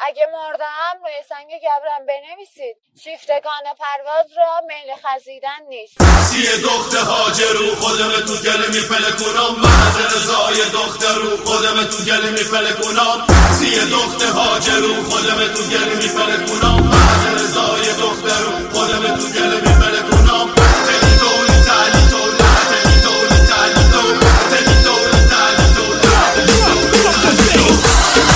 اگه مردم روی سنگ گبرم بنویسید شیفتگان پرواز را میل خزیدن نیست. سی دختر هاجرو خودم تو گل میپلکونم، محض رضای دخترو خودم تو گل میپلکونم. سی دختر هاجرو خودم تو گل میپلکونم، محض رضای دخترو خودم تو گل میپلکونم. تلی تولی تلی تولی تلی تولی تلی تولی تلی تولی تلی تولی.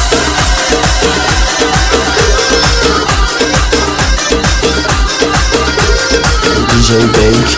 DJ Bake.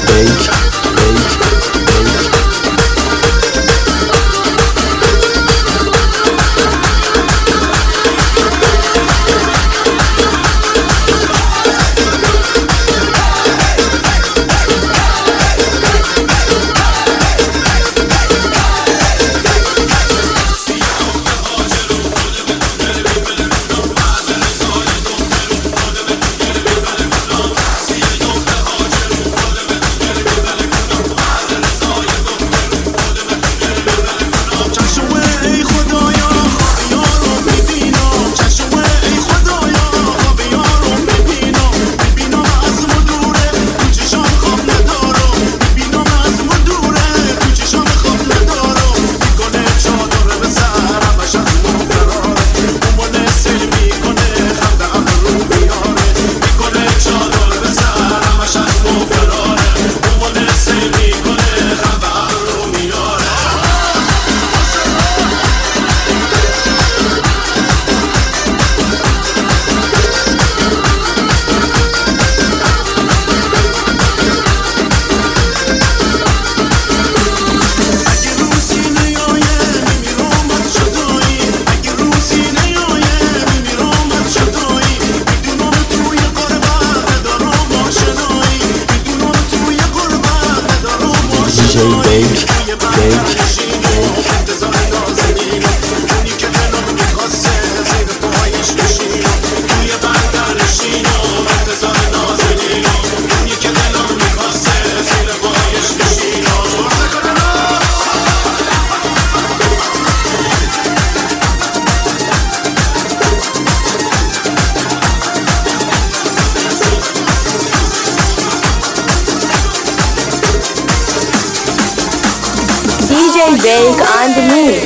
DJ Bake on the mix.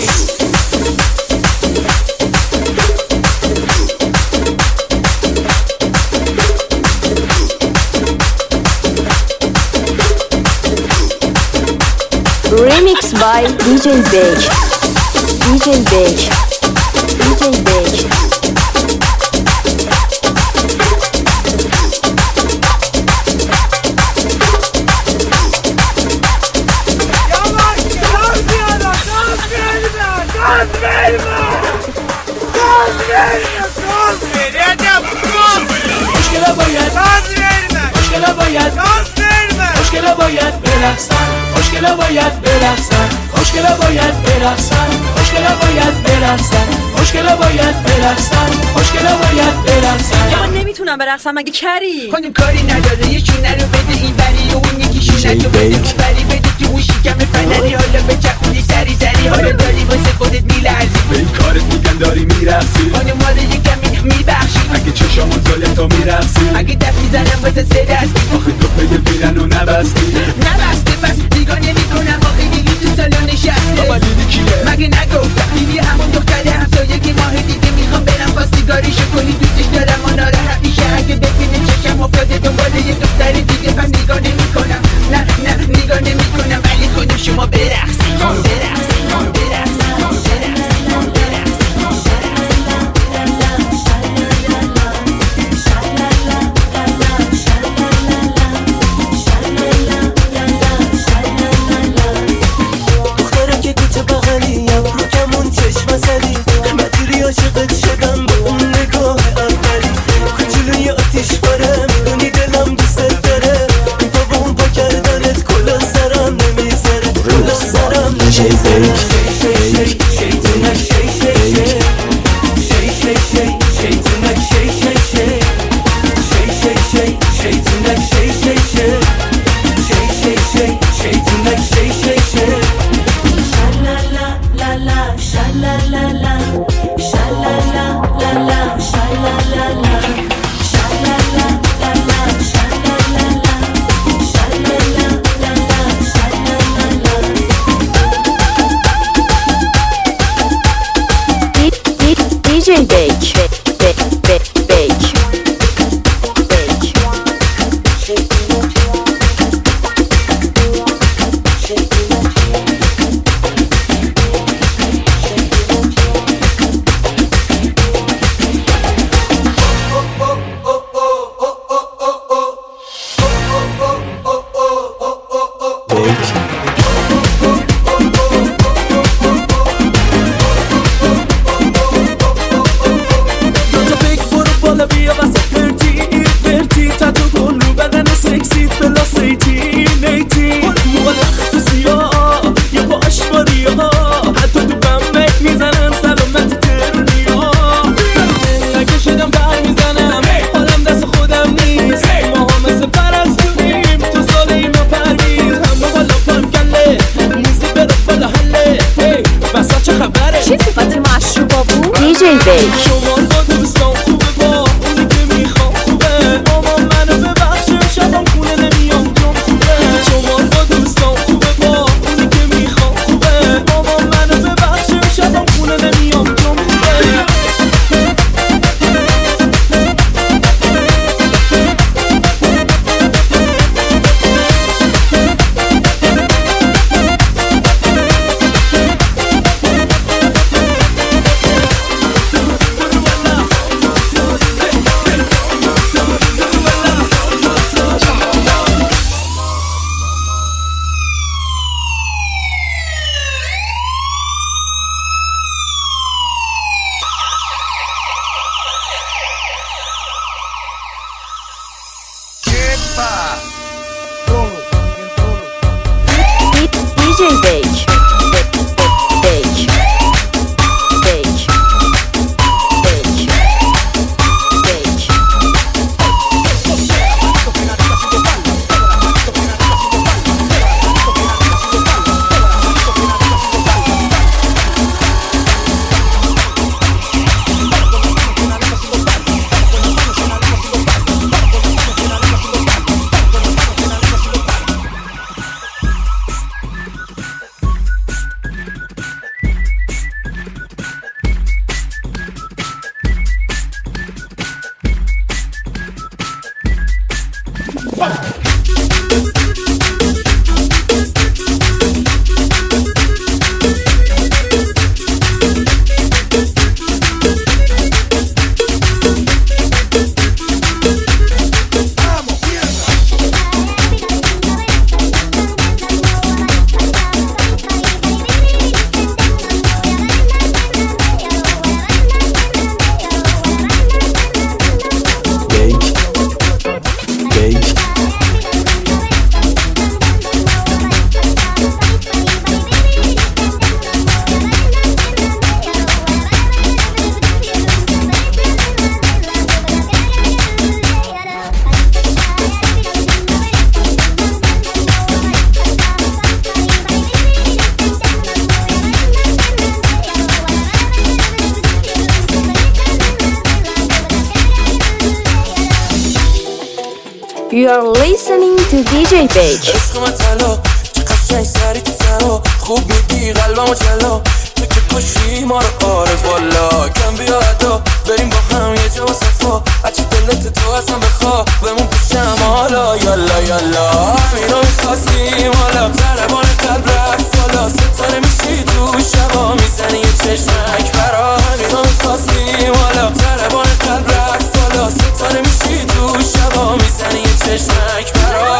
Remix by DJ Bake. DJ Bake. DJ Bake. خوشگلا باید برقصن، خوشگلا باید برقصن، خوشگلا باید برقصن، خوشگلا باید برقصن، خوشگلا باید برقصن، خوشگلا باید برقصن. یا من نمیتونم برقصم مگه کری؟ خانم کاری نداره یه چونه رو بده این بری و اون یکی شونه رو بده اون بری بده تو اون شکم فنری حالا به چپونی سری سری حالا داری واسه خودت میلرزی به این کارت میگن داری میرقصی خانم حالا یه کمی میبخشی اگه چشامون ظالم تو میرقصی اگه دست میزنم واسه سه دستی آخه تو پی بیرن و نبستی نبسته پس نگاه نمیکنم آخه دیگه تو سالن نشسته بابا دیدی کیه مگه نگفتم دیدی همون دختره همسایه که ماه دیگه میخوام برم با سیگاریشو کنی دوستش دارم و ناراحت میشه اگه ببینه چشم افتاده دنبال یه دختر دیگه پس نگاه نمیکنم نه نگاه نمیکنم ولی خودم شما برقصی برقصی برقصی DJ Bake. DJ Bake. DJ Bake. You are listening to DJ Bake. عشق من طلا چه قشنگ سری تو سرا خوب میگی قلبمو جلا تو که کشی ما رو عارف والا کم بیا ادا بریم با هم یه جا صفا هرچی دلت تو اصلا بخوا بمون پیشم حالا یالا یالا همینو میخواستیم حالا ضربان قلب رفت بالا ستاره میشی تو شبا میزنی یه چشمک برا همینو میخواستیم حالا ضربان قلب رفت بالا ستاره میشی تو شبا میزنی یه چشمک برا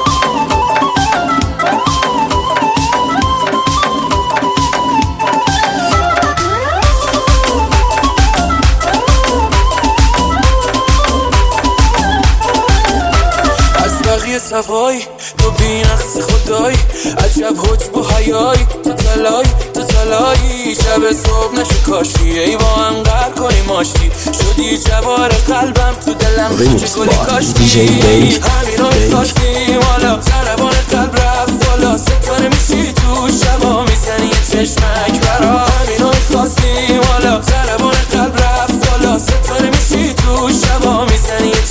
صفایی تو بی‌نقص خدایی عجب حج با حیایی تو تلایی شب صبح نشو کاشی ای با هم قرار کنیم آشتی شدی جوار قلبم تو دلم چه گلی کاشتی همینو میخواستیم حالا ضربان قلب رفت بالا ستاره میشی تو شبا میزنی یه چشمک برا همینو میخواستیم حالا ضربان قلب رفت بالا ستاره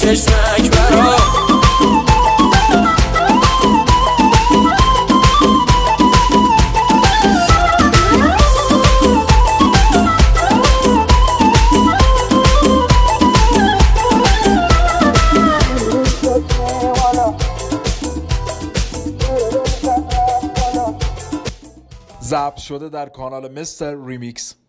چشمک برا ضبط شده در کانال مستر ریمیکس.